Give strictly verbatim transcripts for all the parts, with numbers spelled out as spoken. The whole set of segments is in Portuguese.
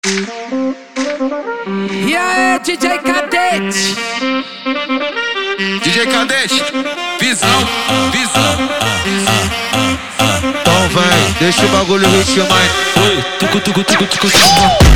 E aí, D J Cadete? D J Cadete, visão, visão. Então vem, deixa o bagulho ritmar. Oi, tucu, tucu, tucu, tucu, tucu.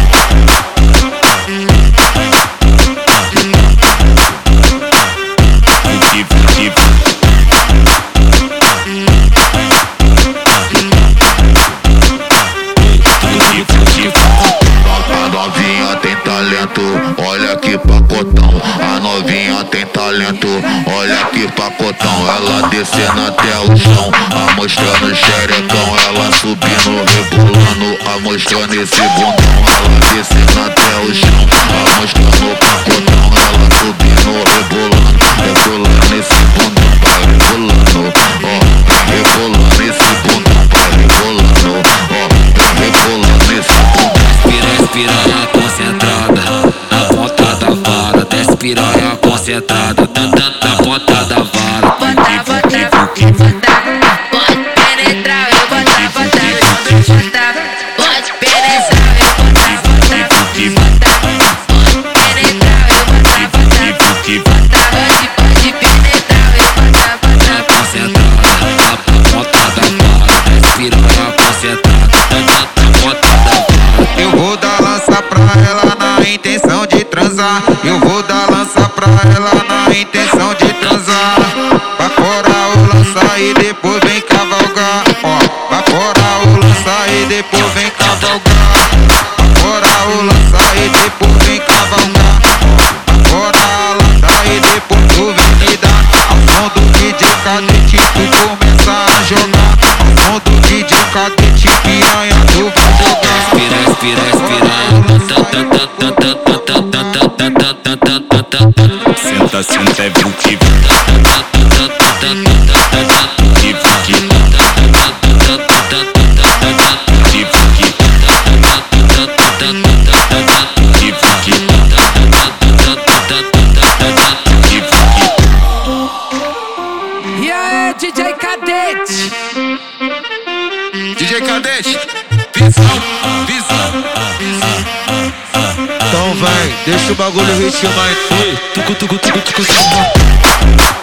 A novinha tem talento, olha que pacotão. A novinha tem talento, olha que pacotão. Ela descendo até o chão, amostrando o xerecão. Ela subindo, rebolando, amostrando esse bundão. Ela descendo até o chão, amostrando o pacotão. Ela subindo, rebolando, rebolando esse bundão. Vai rebolando, ó, rebolando esse bundão. Vai rebolando, ó, rebolando esse bundão. Piranha concentrada na ponta da vara, desce piranha concentrada na ponta da vara. Bota, bota, bota, pode penetrar, eu bota, bota, bota, pode penetrar, eu bota, bota, bota, pode penetrar, eu bota, bota, bota, pode, pode penetrar, eu bota, bota. Concentrada na ponta da vara, desce piranha concentrada na ponta da vara. Eu vou dar lança pra ela na intenção de transar. Eu vou dar lança pra ela na intenção de transar. Vai fora o lança e depois vem cavalgar. Ó, vai fora o lança e depois vem cavalgar. Vai fora o lança e depois vem cavalgar. Vai fora a lança e depois tu vem me dar. Ao som do D J Cadete tu começa a jogar. Ao som do D J Cadete piranha tu vai jogar. Respira, respira, Senta, senta, é vuki. E aí, D J Cadete? D J Cadete, visão, visão. Então vem, deixa o bagulho ritmar. Oi, tucu, tucu, tucu, tucu, tucu.